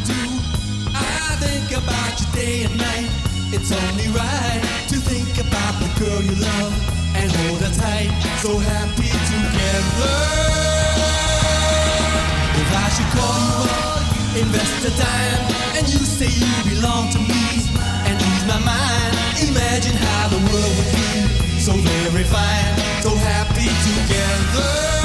do. I think about you day and night. It's only right to think about the girl you love and hold her tight. So happy together. If I should call you up, invest a dime, and you say you belong to me, and ease my mind, imagine how the world would be so very fine, so happy together.